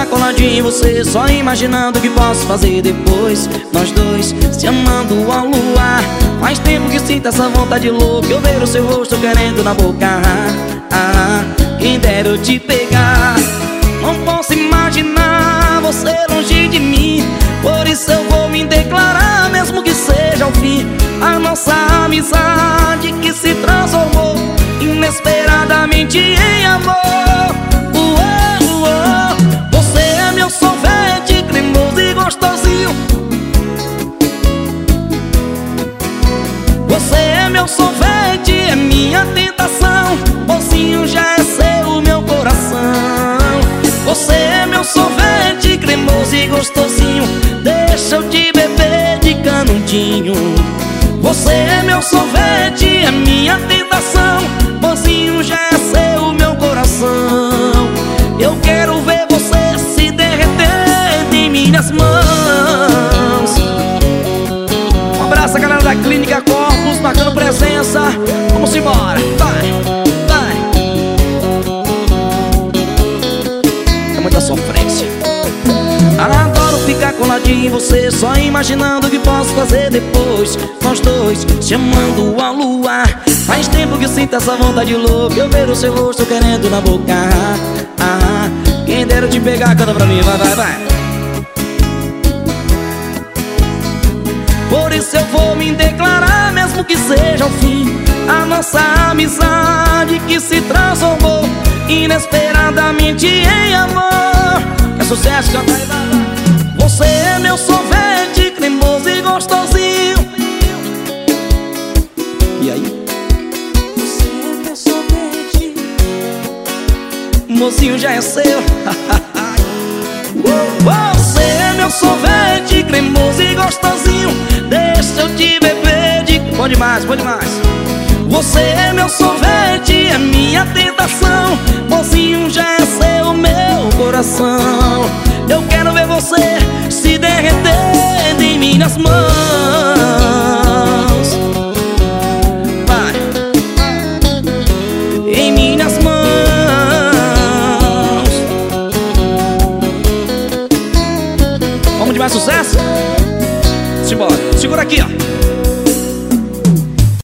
coladinho em você, só imaginando o que posso fazer depois. Nós dois se amando ao luar. Faz tempo que sinto essa vontade louca, eu ver o seu rosto querendo na boca. Quem dera eu te pegar. Não posso imaginar você longe de mim, por isso eu vou me declarar, mesmo que seja o fim. A nossa amizade que se transformou inesperadamente em amor. Você é meu sorvete cremoso e gostosinho. Você é meu sorvete, é minha tentação. Mocinho, já é seu meu coração. Você é meu sorvete cremoso e gostosinho. Deixa eu te beber de canudinho. Você é meu sorvete, é minha tentação. Mocinho, já é seu meu coração. Eu quero ver você se derreter em minhas mãos. Um abraço a galera da Clínica Corpus, marcando presença. Vamos embora, vai, vai. É muita sofrência. Adoro ficar coladinho em você, só imaginando o que posso fazer depois. Nós dois se amando ao luar. Faz tempo que sinto essa vontade louca, eu ver o seu rosto querendo na boca. Quem dera eu te pegar, canta pra mim, vai, vai, vai. Por isso eu vou me declarar, mesmo que seja o fim. A nossa amizade que se transformou inesperadamente em amor. É sucesso, canta aí, vai, vai. Você é meu sorvete cremoso e gostosinho. E aí? Você é meu sorvete, mocinho, já é seu. Você é meu sorvete cremoso e gostosinho. Deixa eu te beber de... Bom demais, bom demais. Você é meu sorvete, é minha tentação. Mocinho, já é seu meu coração. Eu quero ver você se derreter em minhas mãos. Vai. Em minhas mãos. Vamos de mais sucesso? Simbora. Segura aqui, ó.